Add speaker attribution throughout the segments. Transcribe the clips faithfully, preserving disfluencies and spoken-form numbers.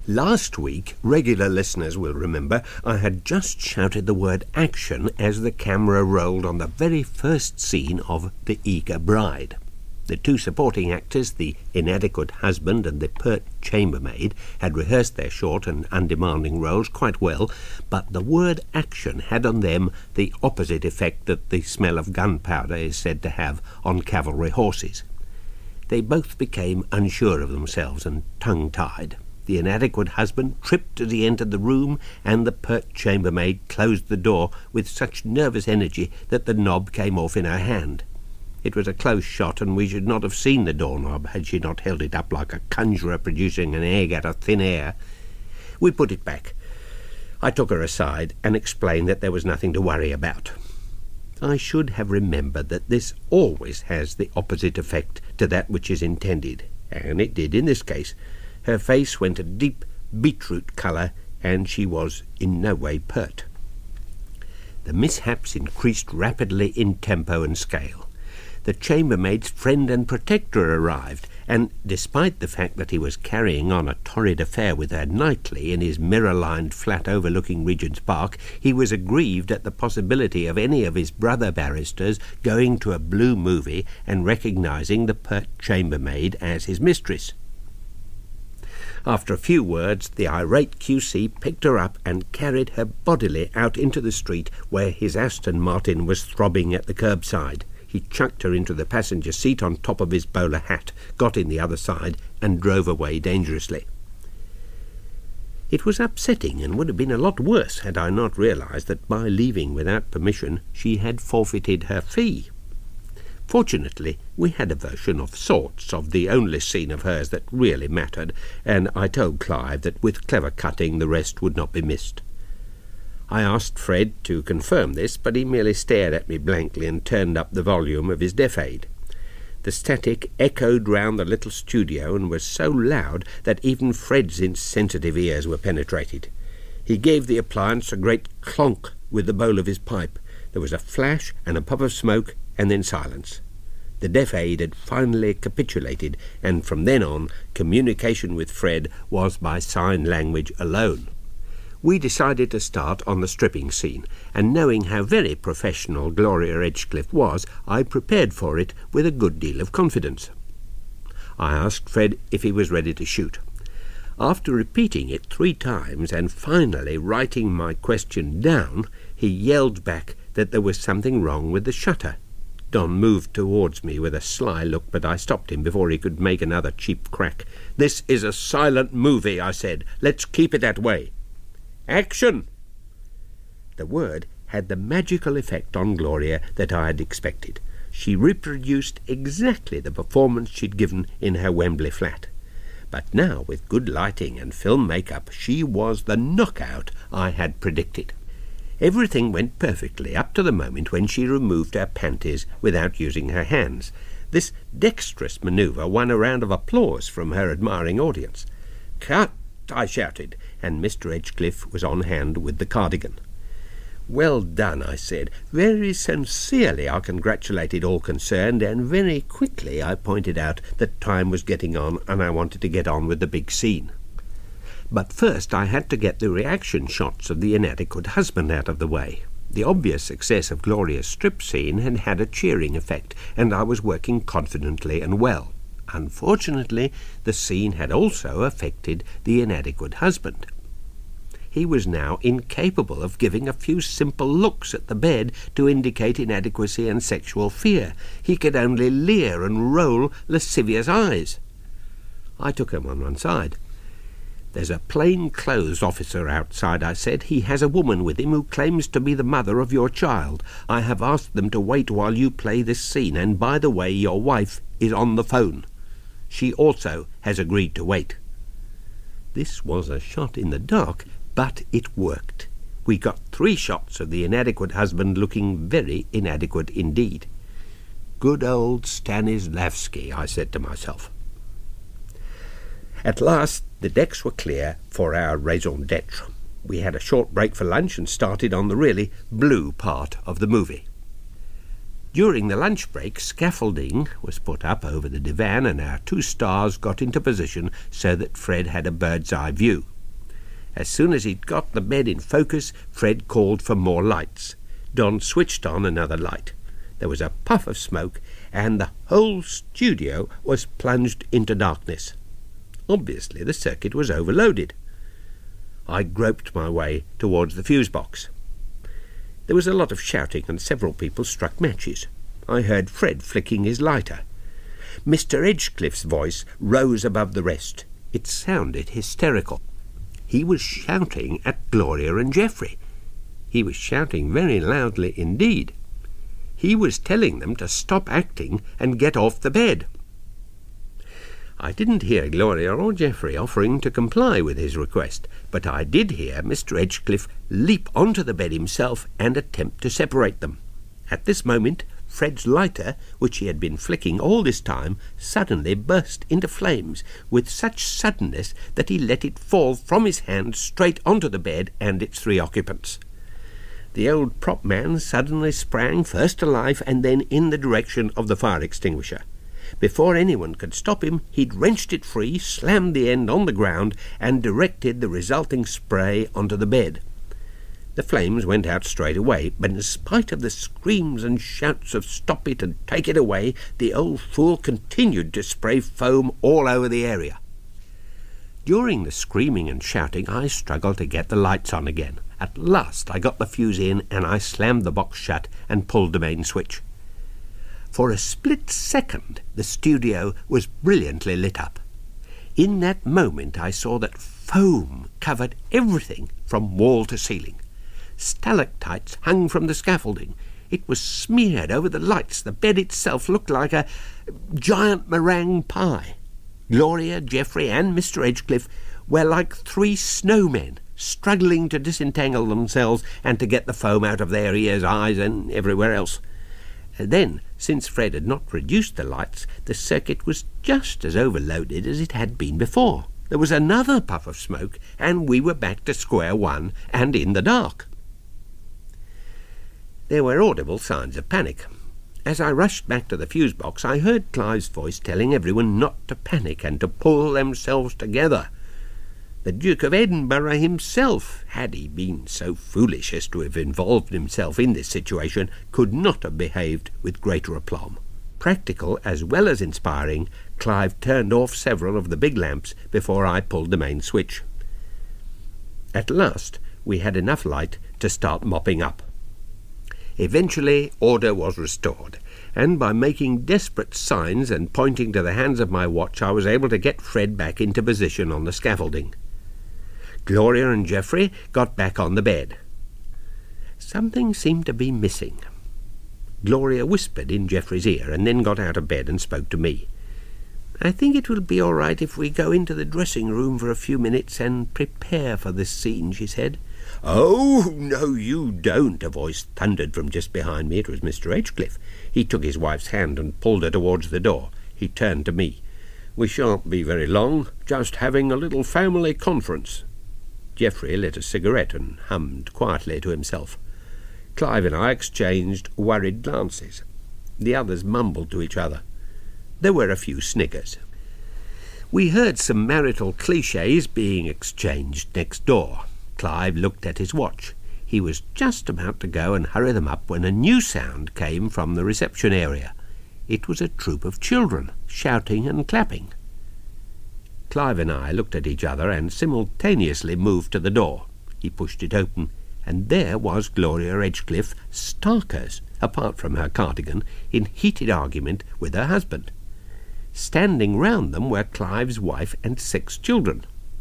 Speaker 1: Last week, regular listeners will remember, I had just shouted the word action as the camera rolled on the very first scene of The Eager Bride. The two supporting actors, the inadequate husband and the pert chambermaid, had rehearsed their short and undemanding roles quite well, but the word action had on them the opposite effect that the smell of gunpowder is said to have on cavalry horses. They both became unsure of themselves and tongue-tied. The inadequate husband tripped as he entered the room, and the pert chambermaid closed the door with such nervous energy that the knob came off in her hand. It was a close shot, and we should not have seen the doorknob had she not held it up like a conjurer producing an egg out of thin air. We put it back. I took her aside and explained that there was nothing to worry about. I should have remembered that this always has the opposite effect to that which is intended, and it did in this case. Her face went a deep beetroot colour, and she was in no way pert. The mishaps increased rapidly in tempo and scale. The chambermaid's friend and protector arrived, and despite the fact that he was carrying on a torrid affair with her nightly in his mirror-lined flat overlooking Regent's Park, he was aggrieved at the possibility of any of his brother barristers going to a blue movie and recognising the pert chambermaid as his mistress. After a few words, the irate Q C picked her up and carried her bodily out into the street where his Aston Martin was throbbing at the curbside. He chucked her into the passenger seat on top of his bowler hat, got in the other side, and drove away dangerously. It was upsetting, and would have been a lot worse had I not realised that by leaving without permission she had forfeited her fee. Fortunately, we had a version of sorts of the only scene of hers that really mattered, and I told Clive that with clever cutting the rest would not be missed. I asked Fred to confirm this, but he merely stared at me blankly and turned up the volume of his Deaf Aid. The static echoed round the little studio and was so loud that even Fred's insensitive ears were penetrated. He gave the appliance a great clonk with the bowl of his pipe. There was a flash and a puff of smoke, and then silence. The Deaf Aid had finally capitulated, and from then on communication with Fred was by sign language alone. We decided to start on the stripping scene, and knowing how very professional Gloria Edgecliffe was, I prepared for it with a good deal of confidence. I asked Fred if he was ready to shoot. After repeating it three times and finally writing my question down, he yelled back that there was something wrong with the shutter. Don moved towards me with a sly look, but I stopped him before he could make another cheap crack. "This is a silent movie," I said. "Let's keep it that way." "Action!" The word had the magical effect on Gloria that I had expected. She reproduced exactly the performance she'd given in her Wembley flat. But now, with good lighting and film makeup, she was the knockout I had predicted. Everything went perfectly up to the moment when she removed her panties without using her hands. This dexterous manoeuvre won a round of applause from her admiring audience. "Cut!" I shouted, and Mister Edgecliffe was on hand with the cardigan. "Well done," I said. Very sincerely I congratulated all concerned, and very quickly I pointed out that time was getting on and I wanted to get on with the big scene. But first I had to get the reaction shots of the inadequate husband out of the way. The obvious success of Gloria's strip scene had had a cheering effect, and I was working confidently and well. Unfortunately, the scene had also affected the inadequate husband. He was now incapable of giving a few simple looks at the bed to indicate inadequacy and sexual fear. He could only leer and roll lascivious eyes. I took him on one side. "There's a plain-clothes officer outside," I said. "He has a woman with him who claims to be the mother of your child. I have asked them to wait while you play this scene, and by the way, your wife is on the phone. She also has agreed to wait." This was a shot in the dark, but it worked. We got three shots of the inadequate husband looking very inadequate indeed. "Good old Stanislavski," I said to myself. At last the decks were clear for our raison d'etre. We had a short break for lunch and started on the really blue part of the movie. During the lunch break, scaffolding was put up over the divan, and our two stars got into position so that Fred had a bird's-eye view. As soon as he'd got the bed in focus, Fred called for more lights. Don switched on another light. There was a puff of smoke, and the whole studio was plunged into darkness. Obviously the circuit was overloaded. I groped my way towards the fuse box. There was a lot of shouting, and several people struck matches. I heard Fred flicking his lighter. Mister Edgecliffe's voice rose above the rest. It sounded hysterical. He was shouting at Gloria and Geoffrey. He was shouting very loudly indeed. He was telling them to stop acting and get off the bed. I didn't hear Gloria or Geoffrey offering to comply with his request, but I did hear Mister Edgecliffe leap onto the bed himself and attempt to separate them. At this moment, Fred's lighter, which he had been flicking all this time, suddenly burst into flames with such suddenness that he let it fall from his hand straight onto the bed and its three occupants. The old prop man suddenly sprang first to life and then in the direction of the fire extinguisher. Before anyone could stop him, he'd wrenched it free, slammed the end on the ground, and directed the resulting spray onto the bed. The flames went out straight away, but in spite of the screams and shouts of "Stop it" and "Take it away," the old fool continued to spray foam all over the area. During the screaming and shouting, I struggled to get the lights on again. At last I got the fuse in, and I slammed the box shut and pulled the main switch. For a split second, the studio was brilliantly lit up. In that moment I saw that foam covered everything from wall to ceiling. Stalactites hung from the scaffolding. It was smeared over the lights. The bed itself looked like a giant meringue pie. Gloria, Geoffrey, and Mister Edgecliffe were like three snowmen, struggling to disentangle themselves and to get the foam out of their ears, eyes, and everywhere else. Then, since Fred had not reduced the lights, the circuit was just as overloaded as it had been before. There was another puff of smoke, and we were back to square one and in the dark. There were audible signs of panic. As I rushed back to the fuse box, I heard Clive's voice telling everyone not to panic and to pull themselves together. The Duke of Edinburgh himself, had he been so foolish as to have involved himself in this situation, could not have behaved with greater aplomb. Practical as well as inspiring, Clive turned off several of the big lamps before I pulled the main switch. At last we had enough light to start mopping up. Eventually order was restored, and by making desperate signs and pointing to the hands of my watch, I was able to get Fred back into position on the scaffolding. Gloria and Geoffrey got back on the bed. Something seemed to be missing. Gloria whispered in Geoffrey's ear and then got out of bed and spoke to me. "I think it will be all right if we go into the dressing room for a few minutes and prepare for this scene," she said. "Oh, no, you don't," a voice thundered from just behind me. It was Mister Edgecliffe. He took his wife's hand and pulled her towards the door. He turned to me. "We shan't be very long, just having a little family conference." Geoffrey lit a cigarette and hummed quietly to himself. Clive and I exchanged worried glances. The others mumbled to each other. There were a few sniggers. We heard some marital clichés being exchanged next door. Clive looked at his watch. He was just about to go and hurry them up when a new sound came from the reception area. It was a troop of children, shouting and clapping. Clive and I looked at each other and simultaneously moved to the door. He pushed it open, and there was Gloria Edgecliffe, starkers, apart from her cardigan, in heated argument with her husband. Standing round them were Clive's wife and six children.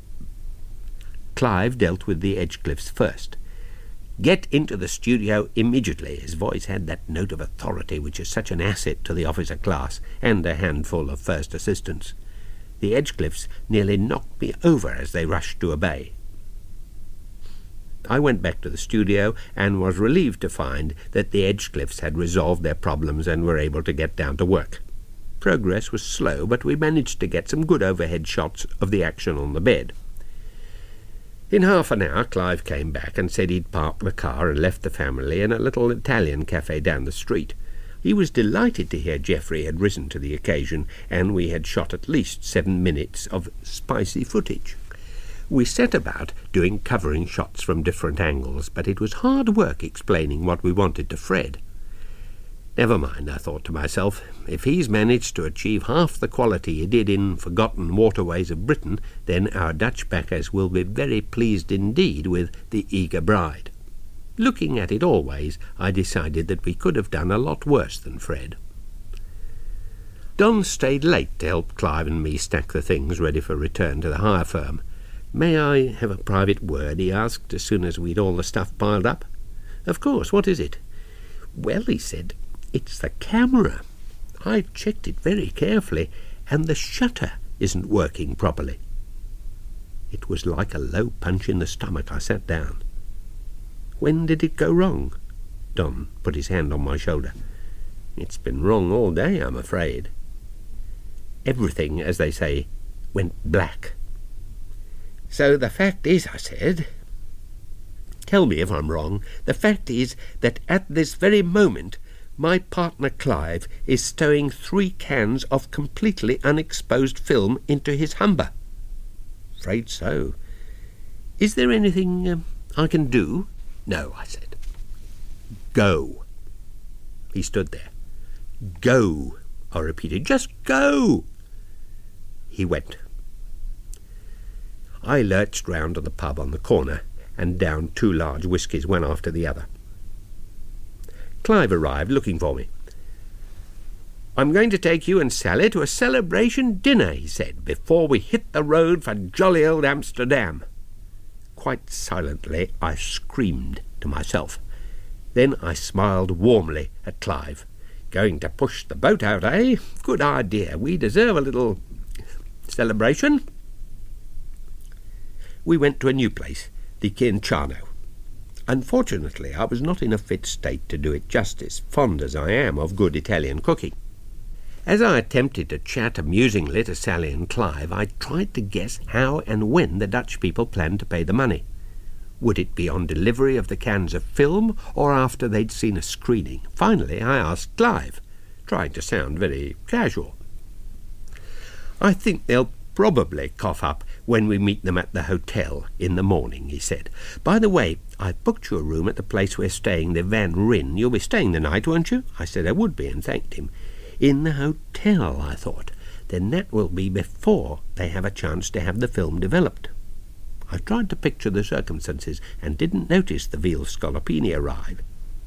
Speaker 1: Clive dealt with the Edgecliffes first. "Get into the studio immediately." His voice had that note of authority which is such an asset to the officer class and a handful of first assistants. The Edgecliffes nearly knocked me over as they rushed to obey. I went back to the studio and was relieved to find that the Edgecliffes had resolved their problems and were able to get down to work. Progress was slow, but we managed to get some good overhead shots of the action on the bed. In half an hour Clive came back and said he'd parked the car and left the family in a little Italian cafe down the street. He was delighted to hear Geoffrey had risen to the occasion, and we had shot at least seven minutes of spicy footage. We set about doing covering shots from different angles, but it was hard work explaining what we wanted to Fred. Never mind, I thought to myself, if he's managed to achieve half the quality he did in Forgotten Waterways of Britain, then our Dutch backers will be very pleased indeed with The Eager Bride. Looking at it always, I decided that we could have done a lot worse than Fred. Don stayed late to help Clive and me stack the things ready for return to the hire firm. "May I have a private word?" he asked, as soon as we'd all the stuff piled up. "Of course, what is it?" "Well," he said, "it's the camera. I've checked it very carefully, and the shutter isn't working properly." It was like a low punch in the stomach. I sat down. "When did it go wrong?" Don put his hand on my shoulder. "It's been wrong all day, I'm afraid." Everything, as they say, went black. "So the fact is," I said, "tell me if I'm wrong, the fact is that at this very moment my partner Clive is stowing three cans of completely unexposed film into his Humber." "Afraid so." "Is there anything um, I can do?" "No," I said. "Go." He stood there. "Go," I repeated. "Just go." He went. I lurched round to the pub on the corner and downed two large whiskies, one after the other. Clive arrived looking for me. "I'm going to take you and Sally to a celebration dinner," he said, "before we hit the road for jolly old Amsterdam." Quite silently I screamed to myself. Then I smiled warmly at Clive. "Going to push the boat out, eh? Good idea. We deserve a little celebration." We went to a new place, the Cianciano. Unfortunately, I was not in a fit state to do it justice, fond as I am of good Italian cooking. As I attempted to chat amusingly to Sally and Clive, I tried to guess how and when the Dutch people planned to pay the money. Would it be on delivery of the cans of film, or after they'd seen a screening? Finally, I asked Clive, trying to sound very casual. "I think they'll probably cough up when we meet them at the hotel in the morning," he said. "By the way, I've booked you a room at the place we're staying, the Van Ryn. You'll be staying the night, won't you?" I said I would be, and thanked him. "In the hotel," I thought. "Then that will be before they have a chance to have the film developed." I tried to picture the circumstances and didn't notice the veal scallopini arrive.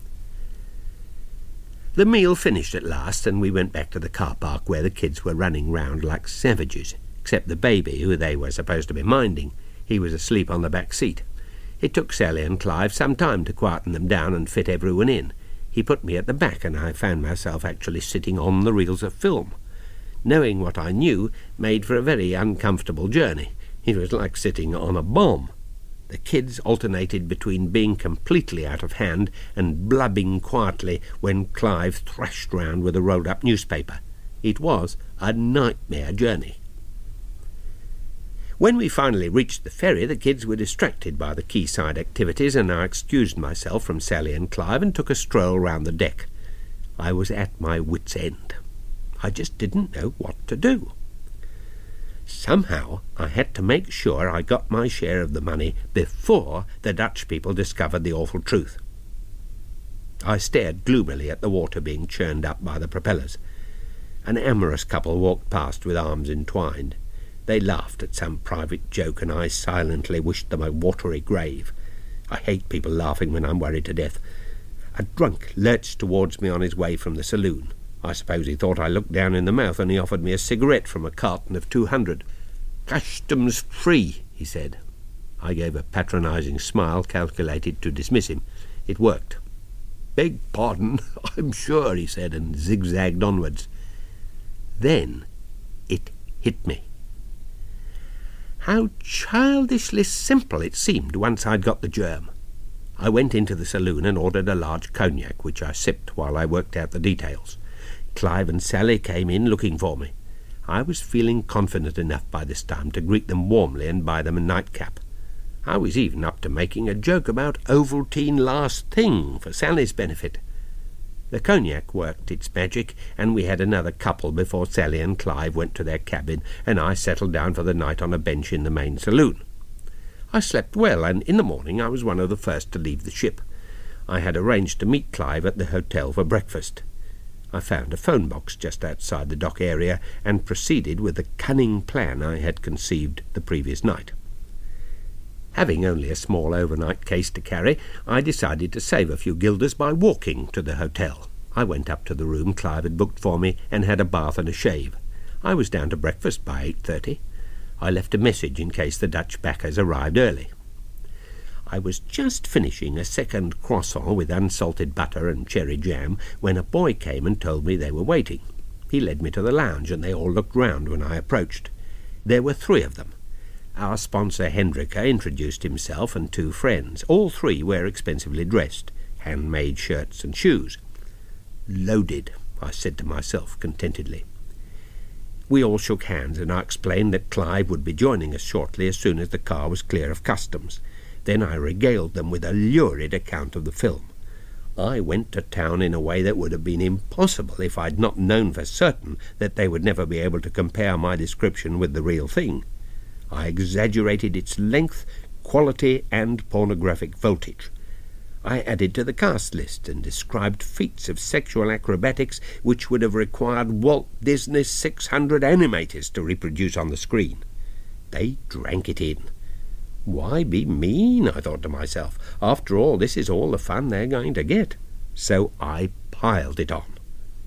Speaker 1: The meal finished at last, and we went back to the car park where the kids were running round like savages, except the baby, who they were supposed to be minding. He was asleep on the back seat. It took Sally and Clive some time to quieten them down and fit everyone in. He put me at the back, and I found myself actually sitting on the reels of film. Knowing what I knew made for a very uncomfortable journey. It was like sitting on a bomb. The kids alternated between being completely out of hand and blubbing quietly when Clive thrashed round with a rolled-up newspaper. It was a nightmare journey. When we finally reached the ferry, the kids were distracted by the quayside activities, and I excused myself from Sally and Clive and took a stroll round the deck. I was at my wits' end. I just didn't know what to do. Somehow I had to make sure I got my share of the money before the Dutch people discovered the awful truth. I stared gloomily at the water being churned up by the propellers. An amorous couple walked past with arms entwined. They laughed at some private joke, and I silently wished them a watery grave. I hate people laughing when I'm worried to death. A drunk lurched towards me on his way from the saloon. I suppose he thought I looked down in the mouth, and he offered me a cigarette from a carton of two hundred. "Customs free," he said. I gave a patronising smile calculated to dismiss him. It worked. "Beg pardon, I'm sure," he said, and zigzagged onwards. Then it hit me. How childishly simple it seemed once I'd got the germ. I went into the saloon and ordered a large cognac, which I sipped while I worked out the details. Clive and Sally came in looking for me. I was feeling confident enough by this time to greet them warmly and buy them a nightcap. I was even up to making a joke about Ovaltine last thing for Sally's benefit. The cognac worked its magic, and we had another couple before Sally and Clive went to their cabin, and I settled down for the night on a bench in the main saloon. I slept well, and in the morning I was one of the first to leave the ship. I had arranged to meet Clive at the hotel for breakfast. I found a phone box just outside the dock area and proceeded with the cunning plan I had conceived the previous night. Having only a small overnight case to carry, I decided to save a few guilders by walking to the hotel. I went up to the room Clive had booked for me and had a bath and a shave. I was down to breakfast by eight thirty. I left a message in case the Dutch backers arrived early. I was just finishing a second croissant with unsalted butter and cherry jam when a boy came and told me they were waiting. He led me to the lounge, and they all looked round when I approached. There were three of them. Our sponsor Hendrika introduced himself and two friends. All three were expensively dressed, handmade shirts and shoes. Loaded, I said to myself contentedly. We all shook hands, and I explained that Clive would be joining us shortly as soon as the car was clear of customs. Then I regaled them with a lurid account of the film. I went to town in a way that would have been impossible if I'd not known for certain that they would never be able to compare my description with the real thing. I exaggerated its length, quality, and pornographic voltage. I added to the cast list and described feats of sexual acrobatics which would have required Walt Disney's six hundred animators to reproduce on the screen. They drank it in. Why be mean, I thought to myself. After all, this is all the fun they're going to get. So I piled it on.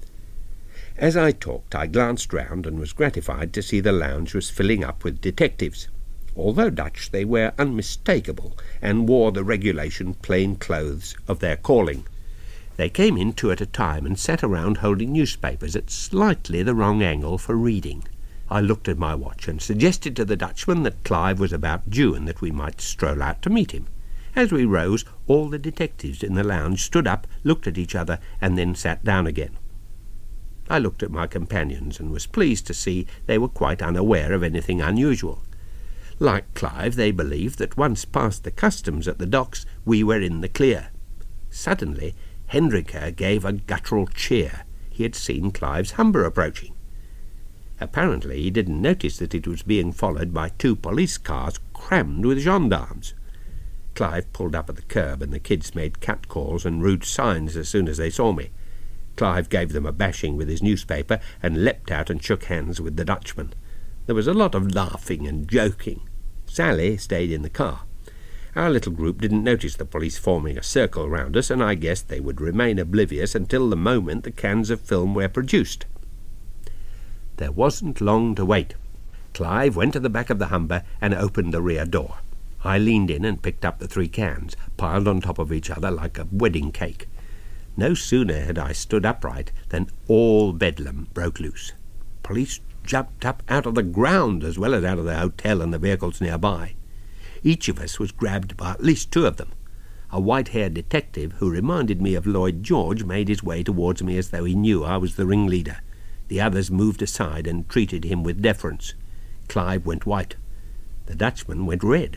Speaker 1: As I talked, I glanced round and was gratified to see the lounge was filling up with detectives. Although Dutch, they were unmistakable and wore the regulation plain clothes of their calling. They came in two at a time and sat around holding newspapers at slightly the wrong angle for reading. I looked at my watch and suggested to the Dutchman that Clive was about due and that we might stroll out to meet him. As we rose, all the detectives in the lounge stood up, looked at each other, and then sat down again. I looked at my companions and was pleased to see they were quite unaware of anything unusual. Like Clive, they believed that once past the customs at the docks, we were in the clear. Suddenly, Hendrika gave a guttural cheer. He had seen Clive's Humber approaching. Apparently, he didn't notice that it was being followed by two police cars crammed with gendarmes. Clive pulled up at the curb, and the kids made catcalls and rude signs as soon as they saw me. Clive gave them a bashing with his newspaper and leapt out and shook hands with the Dutchman. There was a lot of laughing and joking. Sally stayed in the car. Our little group didn't notice the police forming a circle round us, and I guessed they would remain oblivious until the moment the cans of film were produced. There wasn't long to wait. Clive went to the back of the Humber and opened the rear door. I leaned in and picked up the three cans, piled on top of each other like a wedding cake. No sooner had I stood upright than all bedlam broke loose. Police jumped up out of the ground as well as out of the hotel and the vehicles nearby. Each of us was grabbed by at least two of them. A white-haired detective, who reminded me of Lloyd George, made his way towards me as though he knew I was the ringleader. The others moved aside and treated him with deference. Clive went white. The Dutchman went red.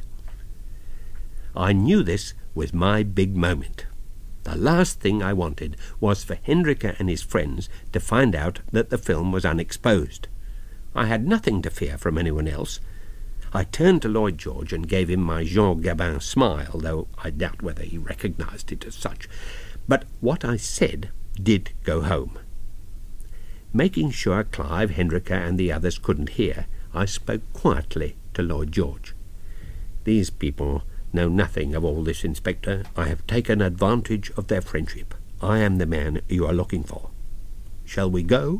Speaker 1: I knew this was my big moment. The last thing I wanted was for Hendrika and his friends to find out that the film was unexposed. I had nothing to fear from anyone else. I turned to Lloyd George and gave him my Jean Gabin smile, though I doubt whether he recognized it as such. But what I said did go home. Making sure Clive, Hendrika, and the others couldn't hear, I spoke quietly to Lloyd George. These people know nothing of all this, Inspector. I have taken advantage of their friendship. I am the man you are looking for. Shall we go?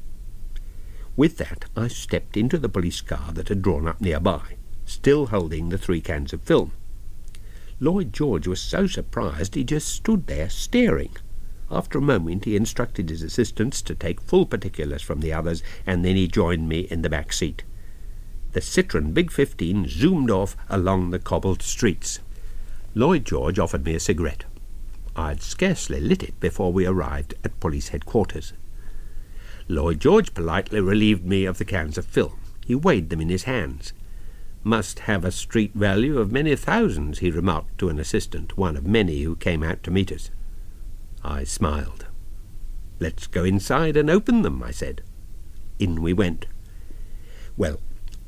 Speaker 1: With that, I stepped into the police car that had drawn up nearby, still holding the three cans of film. Lloyd George was so surprised he just stood there staring. After a moment, he instructed his assistants to take full particulars from the others, and then he joined me in the back seat. The Citroën Big fifteen zoomed off along the cobbled streets. Lloyd George offered me a cigarette. I'd scarcely lit it before we arrived at police headquarters. Lloyd George politely relieved me of the cans of film. He weighed them in his hands. "Must have a street value of many thousands," he remarked to an assistant, one of many who came out to meet us. I smiled. "Let's go inside and open them," I said. In we went. Well,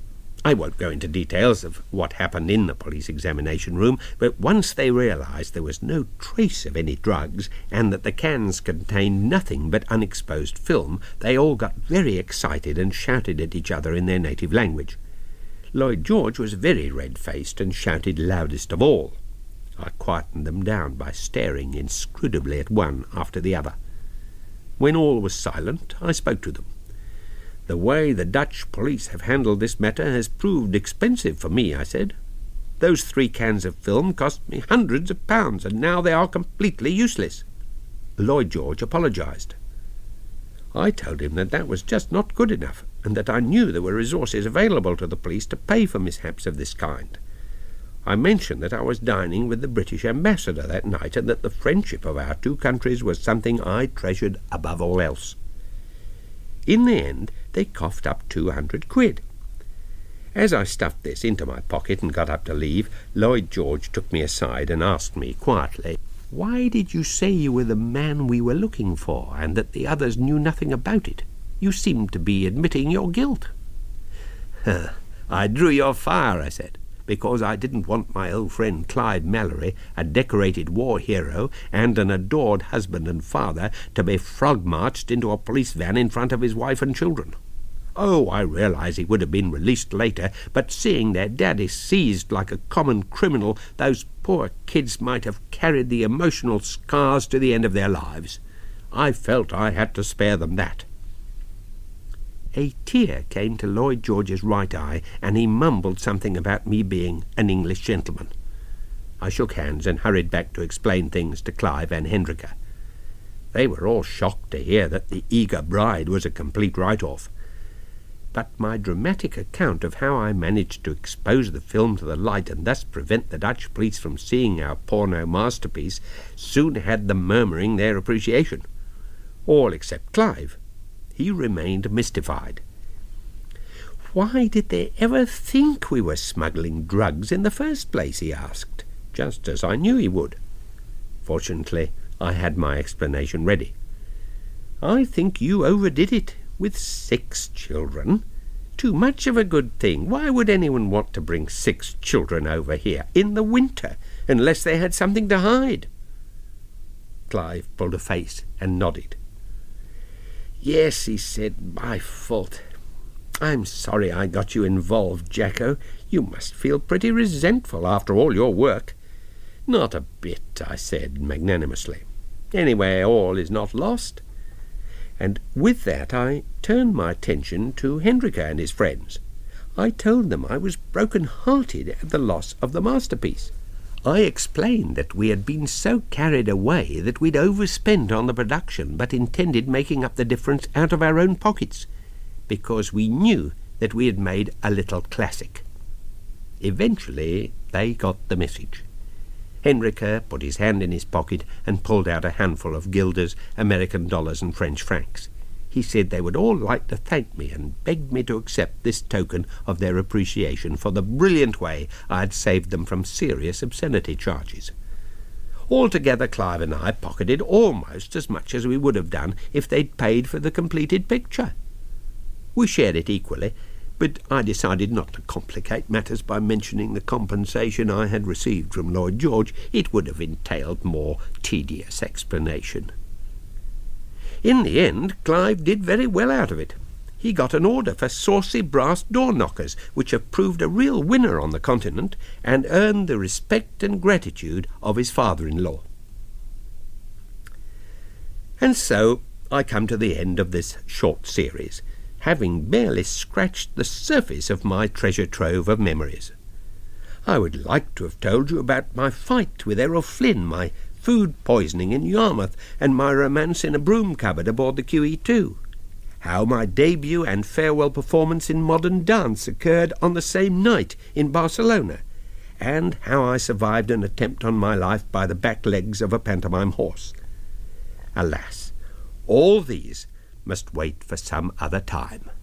Speaker 1: I won't go into details of what happened in the police examination room, but once they realised there was no trace of any drugs and that the cans contained nothing but unexposed film, they all got very excited and shouted at each other in their native language. Lloyd George was very red-faced and shouted loudest of all. I quietened them down by staring inscrutably at one after the other. When all was silent, I spoke to them. "The way the Dutch police have handled this matter has proved expensive for me," I said. "Those three cans of film cost me hundreds of pounds, and now they are completely useless." Lloyd George apologised. I told him that that was just not good enough, and that I knew there were resources available to the police to pay for mishaps of this kind. I mentioned that I was dining with the British ambassador that night, and that the friendship of our two countries was something I treasured above all else. In the end, they coughed up two hundred quid. As I stuffed this into my pocket and got up to leave, Lloyd George took me aside and asked me quietly, "Why did you say you were the man we were looking for, and that the others knew nothing about it? You seemed to be admitting your guilt." "I drew your fire," I said, "because I didn't want my old friend Clive Mallory, a decorated war hero and an adored husband and father, to be frog-marched into a police van in front of his wife and children. Oh, I realise he would have been released later, but seeing their daddy seized like a common criminal, those poor kids might have carried the emotional scars to the end of their lives. I felt I had to spare them that." A tear came to Lloyd George's right eye, and he mumbled something about me being an English gentleman. I shook hands and hurried back to explain things to Clive and Hendrika. They were all shocked to hear that The Eager Bride was a complete write-off. But my dramatic account of how I managed to expose the film to the light and thus prevent the Dutch police from seeing our porno masterpiece soon had them murmuring their appreciation. All except Clive. He remained mystified. "Why did they ever think we were smuggling drugs in the first place?" he asked, just as I knew he would. Fortunately, I had my explanation ready. "I think you overdid it, with six children. Too much of a good thing. Why would anyone want to bring six children over here in the winter, unless they had something to hide?" Clive pulled a face and nodded. "Yes," he said, "my fault. I'm sorry I got you involved, Jacko. You must feel pretty resentful after all your work." "Not a bit," I said magnanimously. "Anyway, all is not lost." And with that I turned my attention to Hendrika and his friends. I told them I was broken-hearted at the loss of the masterpiece. I explained that we had been so carried away that we'd overspent on the production, but intended making up the difference out of our own pockets, because we knew that we had made a little classic. Eventually they got the message. Hendrika put his hand in his pocket and pulled out a handful of guilders, American dollars and French francs. He said they would all like to thank me, and begged me to accept this token of their appreciation for the brilliant way I had saved them from serious obscenity charges. Altogether, Clive and I pocketed almost as much as we would have done if they'd paid for the completed picture. We shared it equally, but I decided not to complicate matters by mentioning the compensation I had received from Lloyd George. It would have entailed more tedious explanation. In the end, Clive did very well out of it. He got an order for saucy brass door knockers, which have proved a real winner on the continent, and earned the respect and gratitude of his father-in-law. And so I come to the end of this short series, having barely scratched the surface of my treasure trove of memories. I would like to have told you about my fight with Errol Flynn, my food poisoning in Yarmouth, and my romance in a broom cupboard aboard the Q E two. How my debut and farewell performance in modern dance occurred on the same night in Barcelona, and how I survived an attempt on my life by the back legs of a pantomime horse. Alas, all these must wait for some other time.